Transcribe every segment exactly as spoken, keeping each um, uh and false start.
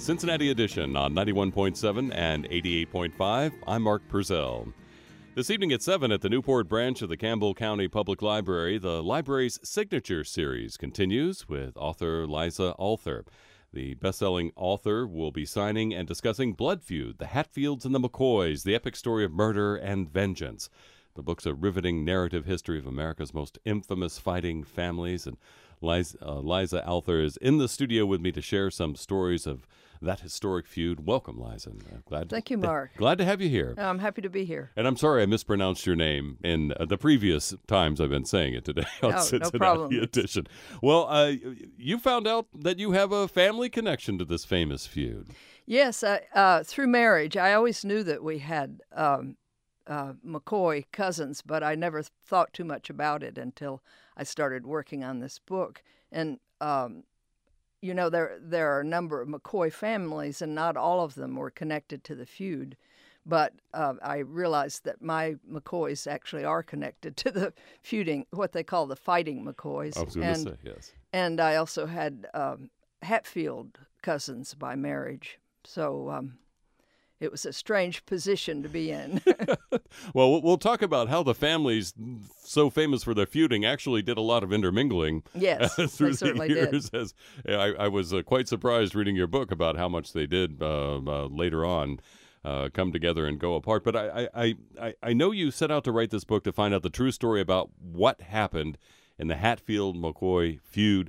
Cincinnati Edition on ninety-one point seven and eighty-eight point five. I'm Mark Purcell. This evening at seven at the Newport branch of the Campbell County Public Library, the library's Signature Series continues with author Liza Arthur. The best-selling author will be signing and discussing Blood Feud, the Hatfields and the McCoys, the epic story of murder and vengeance. The book's a riveting narrative history of America's most infamous fighting families, and Liza, uh, Liza Arthur is in the studio with me to share some stories of that historic feud. Welcome, Liza. Uh, glad Thank you, Mark. Th- glad to have you here. I'm happy to be here. And I'm sorry I mispronounced your name in uh, the previous times I've been saying it today on No, Cincinnati no problem. Edition. Well, uh, you found out that you have a family connection to this famous feud. Yes, uh, uh, through marriage. I always knew that we had um, uh, McCoy cousins, but I never thought too much about it until I started working on this book. And um, you know, there there are a number of McCoy families, and not all of them were connected to the feud. But uh, I realized that my McCoys actually are connected to the feuding, what they call the fighting McCoys. I was going to say, yes. And I also had um, Hatfield cousins by marriage. So um, it was a strange position to be in. Well, we'll talk about how the families so famous for their feuding actually did a lot of intermingling. Yes, uh, through they certainly the years. did. As I, I was uh, quite surprised reading your book about how much they did uh, uh, later on uh, come together and go apart. But I, I, I, I know you set out to write this book to find out the true story about what happened in the Hatfield-McCoy feud,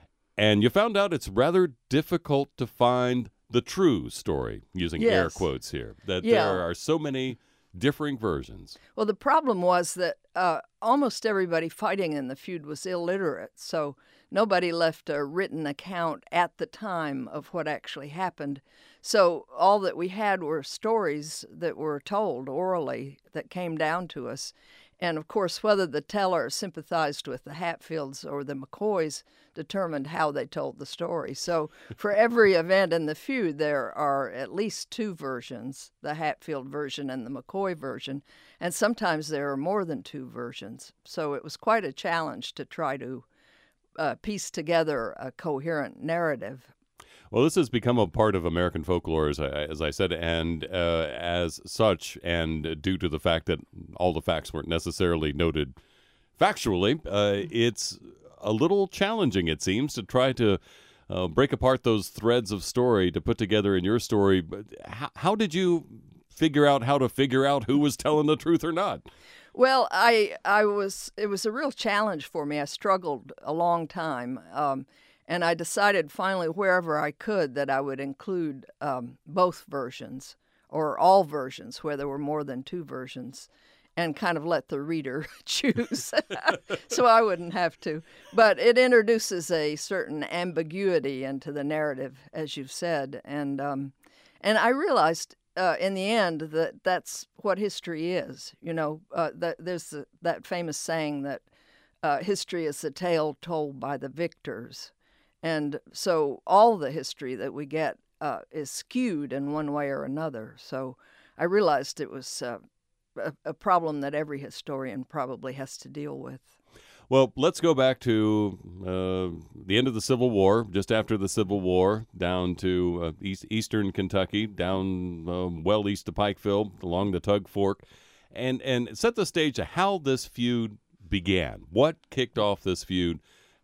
and you found out it's rather difficult to find the true story, using Yes. air quotes here, that Yeah. there are so many differing versions. Well, the problem was that uh, almost everybody fighting in the feud was illiterate, so nobody left a written account at the time of what actually happened. So all that we had were stories that were told orally that came down to us. And, of course, whether the teller sympathized with the Hatfields or the McCoys determined how they told the story. So for every event in the feud, there are at least two versions, the Hatfield version and the McCoy version, and sometimes there are more than two versions. So it was quite a challenge to try to uh, piece together a coherent narrative. Well, this has become a part of American folklore, as I, as I said, and uh, as such, and due to the fact that all the facts weren't necessarily noted factually, uh, it's a little challenging, it seems, to try to uh, break apart those threads of story to put together in your story. But how, how did you figure out how to figure out who was telling the truth or not? Well, I I was it was a real challenge for me. I struggled a long time. Um, And I decided finally, wherever I could, that I would include um, both versions or all versions where there were more than two versions, and kind of let the reader choose so I wouldn't have to. But it introduces a certain ambiguity into the narrative, as you've said. And, um, and I realized uh, in the end that that's what history is. You know, uh, that, there's the, that famous saying that uh, history is the tale told by the victors. And so all the history that we get uh, is skewed in one way or another. So I realized it was uh, a, a problem that every historian probably has to deal with. Well, let's go back to uh, the end of the Civil War, just after the Civil War, down to uh, east, eastern Kentucky, down uh, well east of Pikeville, along the Tug Fork, and, and set the stage to how this feud began. What kicked off this feud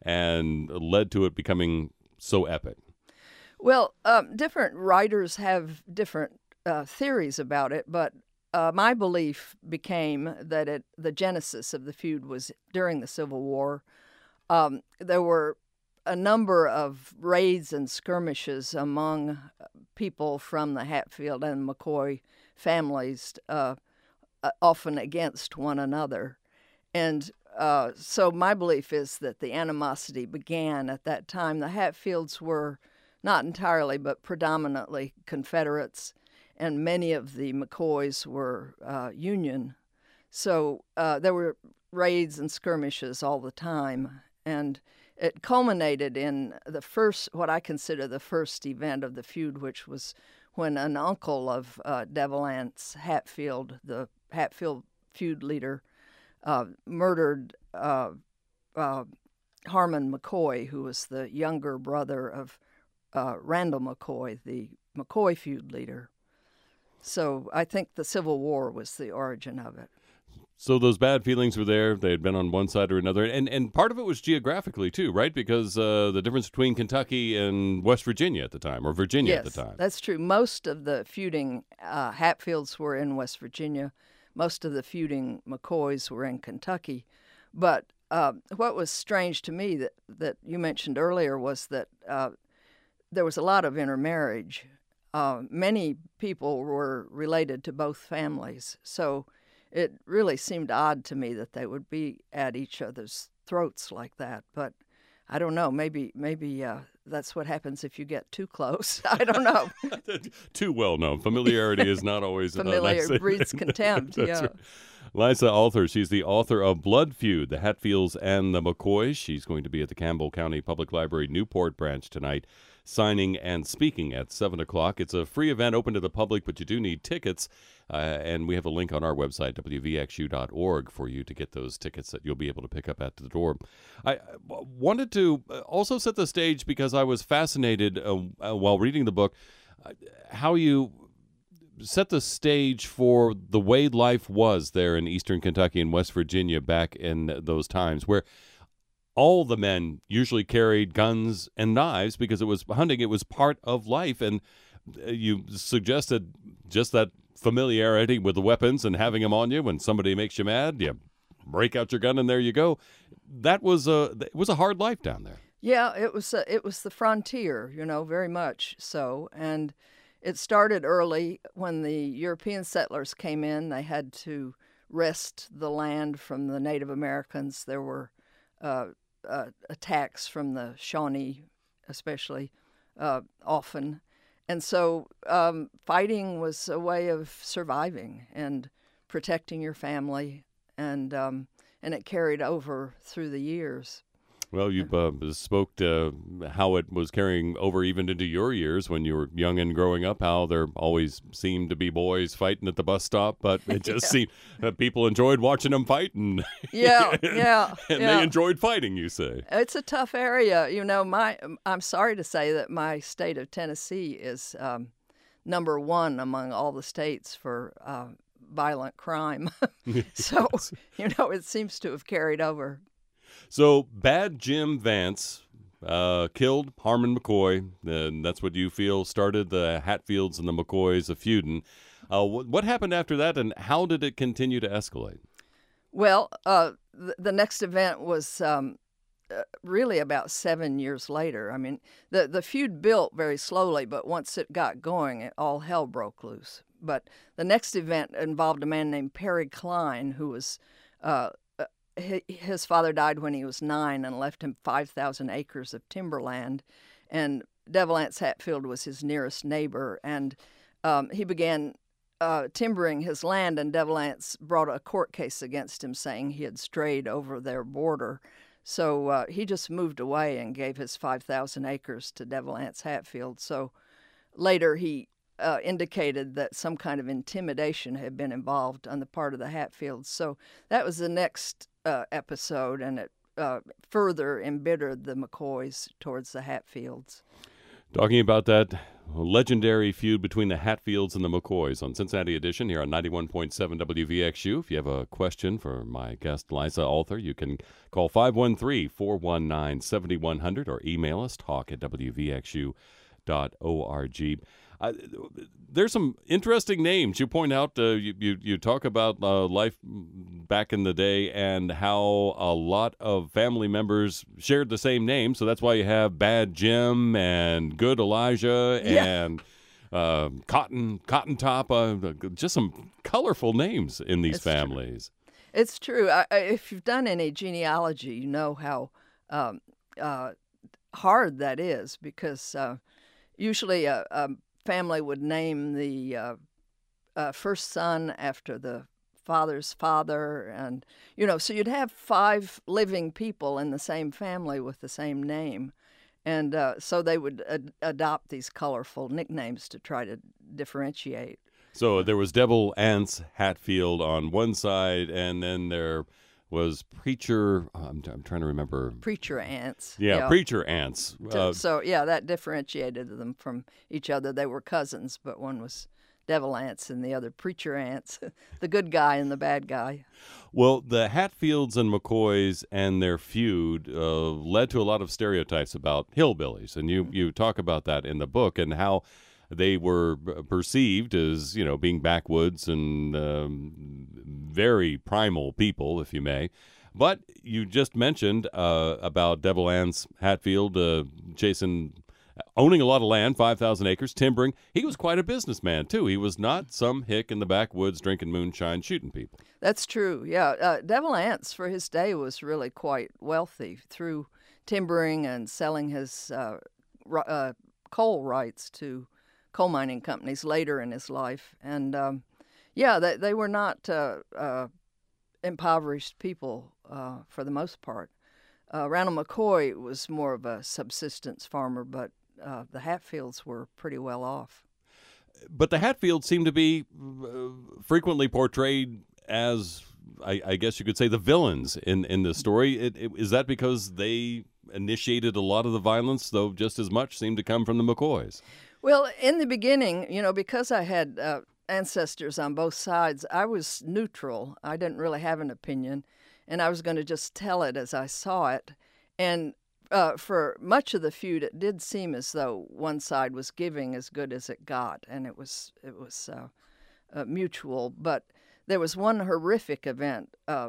and led to it becoming so epic? Well, um, different writers have different uh, theories about it, but uh, my belief became that it, the genesis of the feud was during the Civil War. Um, there were a number of raids and skirmishes among people from the Hatfield and McCoy families, uh, often against one another. And Uh, so my belief is that the animosity began at that time. The Hatfields were not entirely, but predominantly Confederates, and many of the McCoys were uh, Union. So uh, there were raids and skirmishes all the time, and it culminated in the first, what I consider the first event of the feud, which was when an uncle of uh, Devilance Hatfield, the Hatfield feud leader, Uh, murdered uh, uh, Harmon McCoy, who was the younger brother of uh, Randall McCoy, the McCoy feud leader. So I think the Civil War was the origin of it. So those bad feelings were there. They had been on one side or another. And and part of it was geographically, too, right? Because uh, the difference between Kentucky and West Virginia at the time, or Virginia yes, at the time. That's true. Most of the feuding uh, Hatfields were in West Virginia. Most of the feuding McCoys were in Kentucky. But uh, what was strange to me that, that you mentioned earlier was that uh, there was a lot of intermarriage. Uh, many people were related to both families. So it really seemed odd to me that they would be at each other's throats like that. But I don't know. Maybe maybe uh, that's what happens if you get too close. I don't know. Too well known. Familiarity is not always familiar a nice breeds contempt. That's yeah. Right. Liza Arthur, she's the author of Blood Feud, the Hatfields and the McCoys. She's going to be at the Campbell County Public Library Newport branch tonight, signing and speaking at seven o'clock. It's a free event open to the public, but you do need tickets. Uh, and we have a link on our website, w v x u dot org, for you to get those tickets that you'll be able to pick up at the door. I wanted to also set the stage because I was fascinated uh, uh, while reading the book uh, how you set the stage for the way life was there in eastern Kentucky and West Virginia back in those times, where all the men usually carried guns and knives because it was hunting. It was part of life. And you suggested just that familiarity with the weapons and having them on you when somebody makes you mad, you break out your gun and there you go. That was a it was a hard life down there. Yeah, it was a, it was the frontier, you know, very much so. And it started early when the European settlers came in. They had to wrest the land from the Native Americans. There were uh, uh, attacks from the Shawnee, especially, uh, often. And so um, fighting was a way of surviving and protecting your family, and um, and it carried over through the years. Well, you uh, spoke to how it was carrying over even into your years when you were young and growing up, how there always seemed to be boys fighting at the bus stop, but it just yeah. seemed that people enjoyed watching them fight. And yeah, and, yeah. And yeah. they enjoyed fighting, you say. It's a tough area. You know, my I'm sorry to say that my state of Tennessee is um, number one among all the states for uh, violent crime. So, yes. you know, it seems to have carried over. So, Bad Jim Vance uh, killed Harmon McCoy, and that's what you feel started the Hatfields and the McCoys of feuding. Uh, what, what happened after that, and how did it continue to escalate? Well, uh, the, the next event was um, uh, really about seven years later. I mean, the, the feud built very slowly, but once it got going, it, all hell broke loose. But the next event involved a man named Perry Klein, who was... Uh, His father died when he was nine and left him five thousand acres of timberland, and Devil Anse Hatfield was his nearest neighbor, and um, he began uh, timbering his land, and Devil Anse brought a court case against him saying he had strayed over their border. So uh, he just moved away and gave his five thousand acres to Devil Anse Hatfield. So later he Uh, indicated that some kind of intimidation had been involved on the part of the Hatfields. So that was the next uh, episode, and it uh, further embittered the McCoys towards the Hatfields. Talking about that legendary feud between the Hatfields and the McCoys on Cincinnati Edition here on ninety-one point seven W V X U. If you have a question for my guest, Liza Arthur, you can call five one three, four one nine, seven one zero zero or email us, talk at w v x u dot org. Uh, there's some interesting names you point out. Uh, you, you you talk about uh, life back in the day and how a lot of family members shared the same name. So that's why you have Bad Jim and Good Elijah and yeah. uh, Cotton Cotton Top. Uh, just some colorful names in these it's families. True. It's true. I, I, if you've done any genealogy, you know how um, uh, hard that is, because uh, usually a, a family would name the uh, uh, first son after the father's father, and you know, so you'd have five living people in the same family with the same name, and uh, so they would ad- adopt these colorful nicknames to try to differentiate. So there was Devil Anse Hatfield on one side, and then their was Preacher. I'm, I'm trying to remember. Preacher ants. Yeah, yeah. Preacher ants. So, Uh, so, yeah, that differentiated them from each other. They were cousins, but one was devil ants and the other preacher ants, the good guy and the bad guy. well, the Hatfields and McCoys and their feud uh, led to a lot of stereotypes about hillbillies, and you you talk about that in the book and how they were perceived as, you know, being backwoods and um, very primal people, if you may. But you just mentioned uh, about Devil Anse Hatfield uh, chasing, owning a lot of land, five thousand acres, timbering. He was quite a businessman, too. He was not some hick in the backwoods drinking moonshine, shooting people. That's true, yeah. Uh, Devil Anse, for his day, was really quite wealthy through timbering and selling his uh, r- uh, coal rights to coal mining companies later in his life. And, um, yeah, they, they were not uh, uh, impoverished people uh, for the most part. Uh, Randall McCoy was more of a subsistence farmer, but uh, the Hatfields were pretty well off. But the Hatfields seem to be uh, frequently portrayed as, I, I guess you could say, the villains in, in the story. It, it, is that because they initiated a lot of the violence, though just as much seemed to come from the McCoys? Well, in the beginning, you know, because I had uh, ancestors on both sides, I was neutral. I didn't really have an opinion, and I was going to just tell it as I saw it. And uh, for much of the feud, it did seem as though one side was giving as good as it got, and it was it was uh, uh, mutual. But there was one horrific event uh,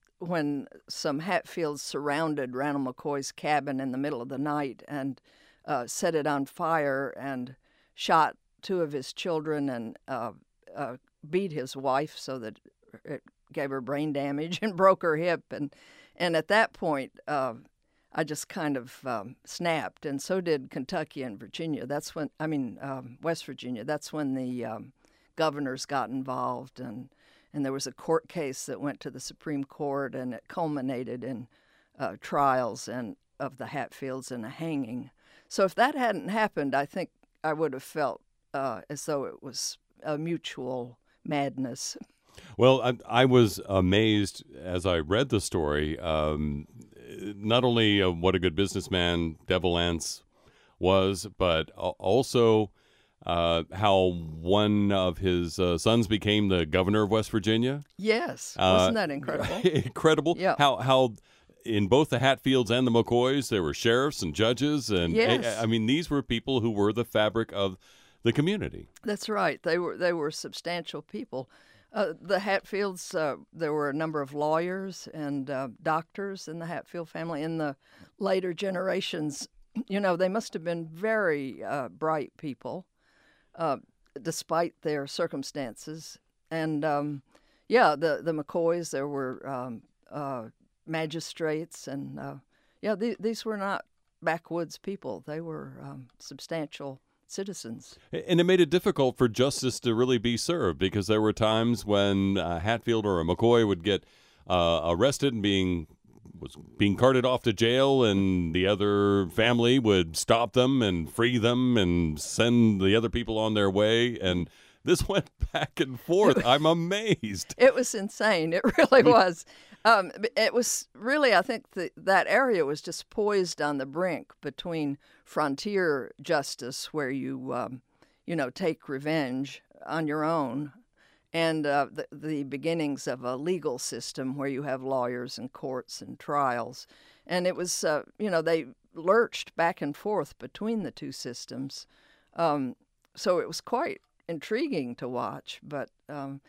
when some Hatfields surrounded Randall McCoy's cabin in the middle of the night and uh, set it on fire and shot two of his children and uh, uh, beat his wife so that it gave her brain damage and broke her hip. And, and at that point, uh, I just kind of um, snapped, and so did Kentucky and Virginia. That's when, I mean, um, West Virginia. That's when the um, governors got involved, and, and there was a court case that went to the Supreme Court, and it culminated in uh, trials and of the Hatfields and a hanging. So if that hadn't happened, I think I would have felt uh, as though it was a mutual madness. Well, I, I was amazed as I read the story, um, not only uh, what a good businessman Devil Anse was, but also uh, how one of his uh, sons became the governor of West Virginia. Yes. Uh, Wasn't that incredible? Incredible. Yeah. How, how in both the Hatfields and the McCoys, there were sheriffs and judges. And Yes. I, I mean, these were people who were the fabric of the community. That's right. They were they were substantial people. Uh, the Hatfields, uh, there were a number of lawyers and uh, doctors in the Hatfield family. In the later generations, you know, they must have been very uh, bright people, uh, despite their circumstances. And, um, yeah, the, the McCoys, there were um, uh, magistrates. And, uh, yeah, th- these were not backwoods people. They were um, substantial citizens. And it made it difficult for justice to really be served, because there were times when a Hatfield or a McCoy would get uh, arrested and being was being carted off to jail, and the other family would stop them and free them and send the other people on their way. And this went back and forth. I'm amazed. It was insane. It really was. Um, it was really, I think the, that area was just poised on the brink between frontier justice, where you, um, you know, take revenge on your own, and uh, the, the beginnings of a legal system where you have lawyers and courts and trials. And it was, uh, you know, they lurched back and forth between the two systems. Um, so it was quite intriguing to watch. But um,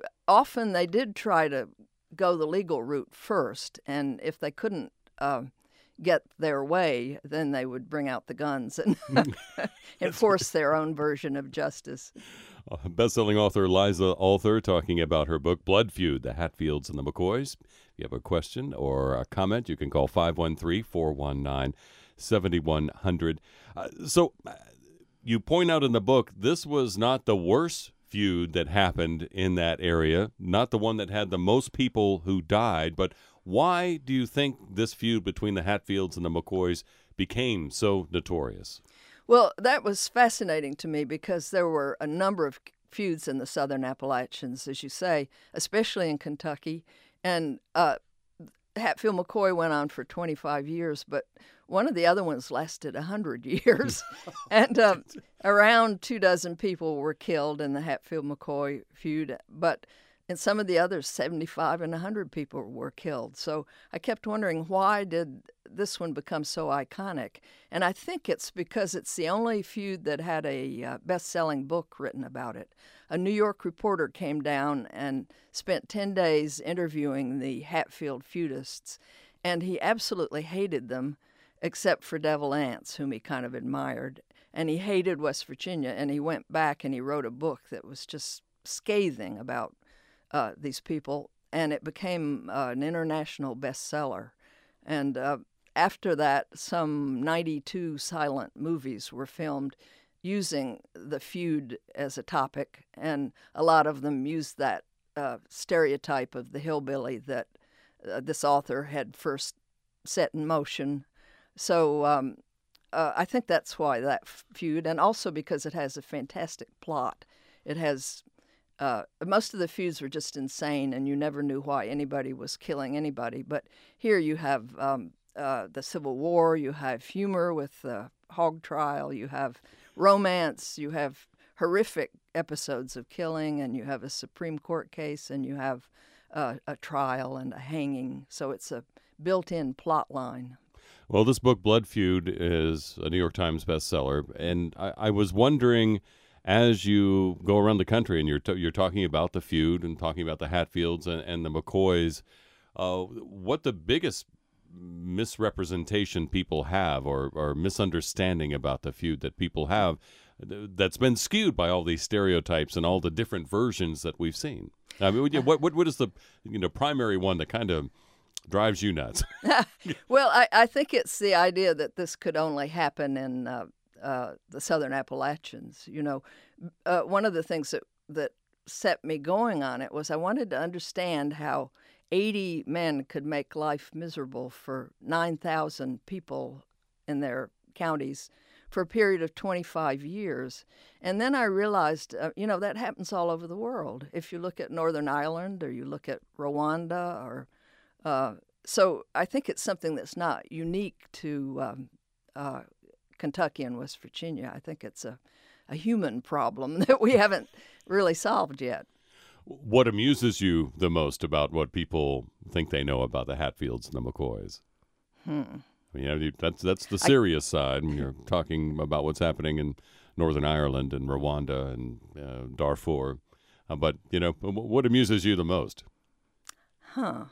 often they did try to go the legal route first, and if they couldn't uh, get their way, then they would bring out the guns and enforce their own version of justice. Uh, best-selling author Liza Arthur talking about her book, Blood Feud, The Hatfields and the McCoys. If you have a question or a comment, you can call five one three, four one nine, seven one zero zero. Uh, so uh, you point out in the book, this was not the worst feud that happened in that area, not the one that had the most people who died, but why do you think this feud between the Hatfields and the McCoys became so notorious? Well, that was fascinating to me because there were a number of feuds in the Southern Appalachians, as you say, especially in Kentucky, and uh, Hatfield McCoy went on for twenty-five years, but one of the other ones lasted one hundred years. and um, around two dozen people were killed in the Hatfield McCoy feud, but in some of the others, seventy-five and one hundred people were killed. So I kept wondering, why did this one become so iconic? And I think it's because it's the only feud that had a uh, best-selling book written about it. A New York reporter came down and spent ten days interviewing the Hatfield feudists, and he absolutely hated them, except for Devil Anse, whom he kind of admired. And he hated West Virginia, and he went back and he wrote a book that was just scathing about uh, these people, and it became uh, an international bestseller. And uh, after that, some ninety-two silent movies were filmed using the feud as a topic, and a lot of them used that uh, stereotype of the hillbilly that uh, this author had first set in motion. So um, uh, I think that's why that feud, and also because it has a fantastic plot. It has uh, most of the feuds were just insane, and you never knew why anybody was killing anybody. But here you have um, uh, the Civil War, you have humor with the hog trial, you have romance, you have horrific episodes of killing, and you have a Supreme Court case, and you have uh, a trial and a hanging. So it's a built-in plot line. Well, this book, Blood Feud, is a New York Times bestseller, and I, I was wondering, as you go around the country and you're t- you're talking about the feud and talking about the Hatfields and, and the McCoys, uh, what the biggest misrepresentation people have or, or misunderstanding about the feud that people have that's been skewed by all these stereotypes and all the different versions that we've seen. I mean, what what what is the you know primary one that kind of drives you nuts? Well, I, I think it's the idea that this could only happen in uh, uh, the Southern Appalachians. You know, uh, one of the things that that set me going on it was I wanted to understand how eighty men could make life miserable for nine thousand people in their counties for a period of twenty-five years. And then I realized, uh, you know, that happens all over the world. If you look at Northern Ireland or you look at Rwanda or uh, so I think it's something that's not unique to um, uh, Kentucky and West Virginia. I think it's a, a human problem that we haven't really solved yet. What amuses you the most about what people think they know about the Hatfields and the McCoys? Hmm. You know, that's that's the serious I, side when you're talking about what's happening in Northern Ireland and Rwanda and uh, Darfur. Uh, but, you know, what amuses you the most? Huh.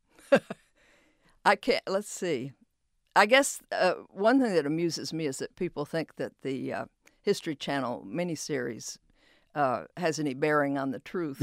I can't, let's see. I guess uh, one thing that amuses me is that people think that the uh, History Channel miniseries uh, has any bearing on the truth.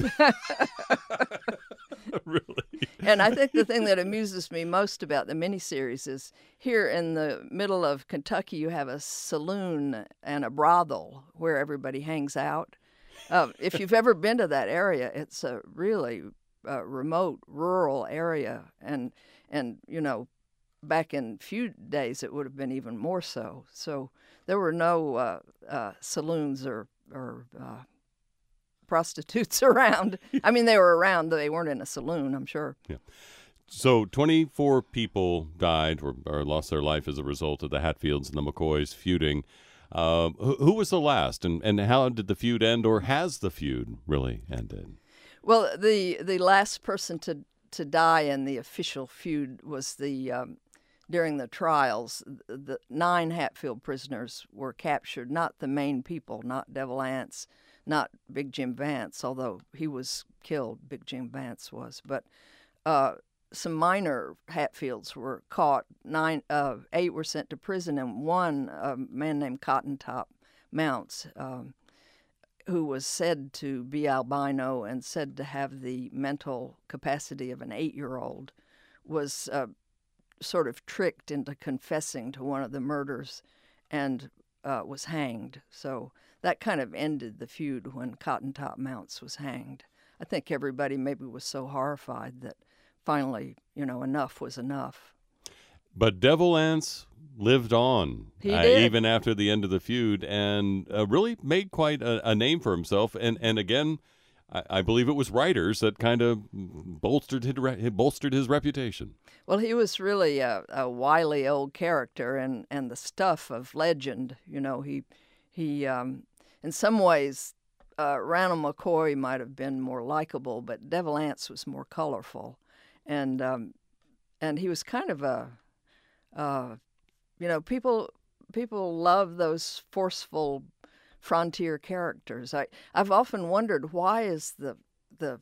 Really? And I think the thing that amuses me most about the miniseries is here in the middle of Kentucky, you have a saloon and a brothel where everybody hangs out. Uh, if you've ever been to that area, it's a really uh, remote, rural area. And, and, you know, back in feud days, it would have been even more so. So there were no uh, uh, saloons or, or uh, prostitutes around. I mean, they were around, they weren't in a saloon, I'm sure. Yeah. So twenty-four people died or, or lost their life as a result of the Hatfields and the McCoys feuding. Uh, who, who was the last, and, and how did the feud end, or has the feud really ended? Well, the the last person to to die in the official feud was the um, during the trials. The nine Hatfield prisoners were captured, not the main people, not Devil Anse, not Big Jim Vance, although he was killed, Big Jim Vance was. But uh, some minor Hatfields were caught. Nine, uh, eight were sent to prison, and one, a man named Cotton Top Mounts, um, who was said to be albino and said to have the mental capacity of an eight-year-old, was uh, sort of tricked into confessing to one of the murders and uh, was hanged. So that kind of ended the feud when Cotton Top Mounts was hanged. I think everybody maybe was so horrified that finally, you know, enough was enough. But Devil Anse lived on He uh, did. even after the end of the feud, and uh, really made quite a, a name for himself. And and again, I, I believe it was writers that kind of bolstered his, re- bolstered his reputation. Well, he was really a, a wily old character and, and the stuff of legend. You know, he, he um, in some ways, uh, Randall McCoy might have been more likable, but Devil Anse was more colorful. And um, and he was kind of a, uh, you know, people people love those forceful frontier characters. I, I've often wondered, why is the the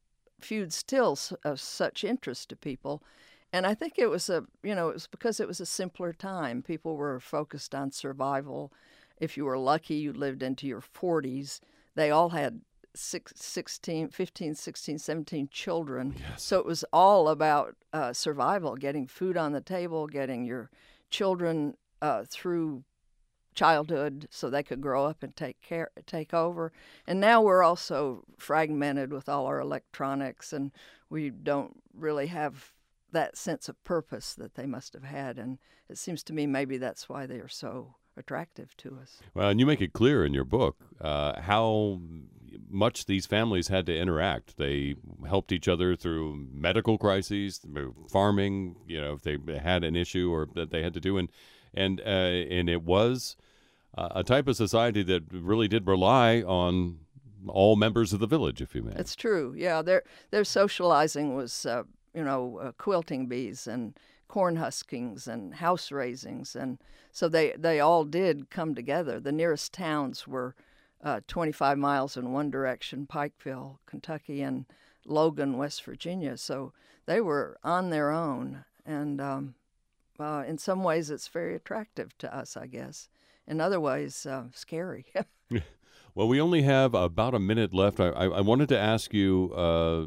feud still of such interest to people? And I think it was a, you know, it was because it was a simpler time. People were focused on survival. If you were lucky, you lived into your forties. They all had six, sixteen, fifteen, sixteen, seventeen children. Yes. So it was all about uh, survival, getting food on the table, getting your children uh, through childhood so they could grow up and take care, take over. And now we're also fragmented with all our electronics, and we don't really have that sense of purpose that they must have had. And it seems to me maybe that's why they are so attractive to us. Well, and you make it clear in your book uh, how much these families had to interact. They helped each other through medical crises, farming, you know, if they had an issue or that they had to do. And and uh, and it was uh, a type of society that really did rely on all members of the village, if you may. It's true. Yeah, their their socializing was, uh, you know, uh, quilting bees and corn huskings and house raisings, and so they they all did come together. The nearest towns were uh, twenty-five miles in one direction, Pikeville, Kentucky, and Logan, West Virginia. So they were on their own, and um, uh, in some ways it's very attractive to us, I guess. In other ways, uh, scary. Well, we only have about a minute left. I, I, I wanted to ask you uh,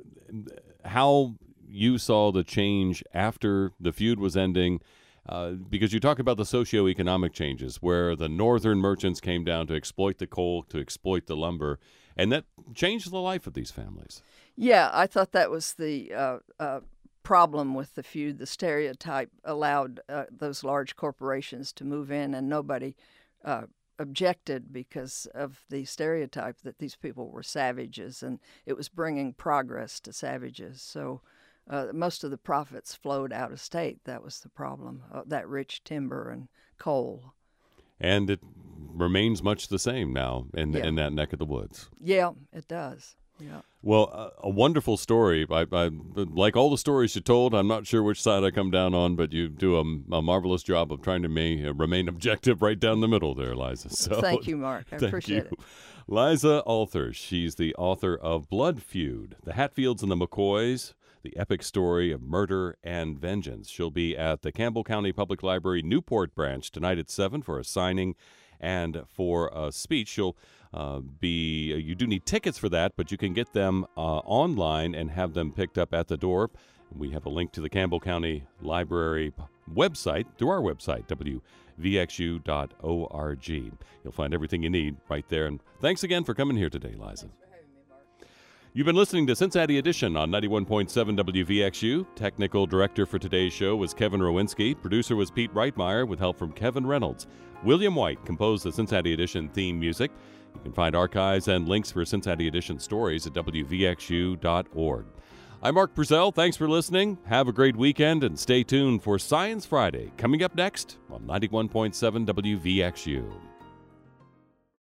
how you saw the change after the feud was ending, uh, because you talk about the socioeconomic changes where the northern merchants came down to exploit the coal, to exploit the lumber, and that changed the life of these families. Yeah, I thought that was the uh, uh, problem with the feud. The stereotype allowed uh, those large corporations to move in, and nobody uh, objected because of the stereotype that these people were savages, and it was bringing progress to savages. So uh, most of the profits flowed out of state. That was the problem, uh, that rich timber and coal. And it remains much the same now in, yeah. in that neck of the woods. Yeah, it does. Yeah. Well, uh, a wonderful story. I, I, like all the stories you told, I'm not sure which side I come down on, but you do a, a marvelous job of trying to me, uh, remain objective right down the middle there, Liza. So, thank you, Mark. I appreciate you. it. Liza Arthur, she's the author of Blood Feud, The Hatfields and the McCoys, the epic story of murder and vengeance. She'll be at the Campbell County Public Library Newport branch tonight at seven for a signing and for a speech. She'll uh, be, you do need tickets for that, but you can get them uh, online and have them picked up at the door. We have a link to the Campbell County Library website through our website, w v x u dot org. You'll find everything you need right there. And thanks again for coming here today, Liza. You've been listening to Cincinnati Edition on ninety-one point seven W V X U. Technical director for today's show was Kevin Rowinski. Producer was Pete Reitmeyer with help from Kevin Reynolds. William White composed the Cincinnati Edition theme music. You can find archives and links for Cincinnati Edition stories at w v x u dot org. I'm Mark Purcell. Thanks for listening. Have a great weekend and stay tuned for Science Friday coming up next on ninety-one point seven W V X U.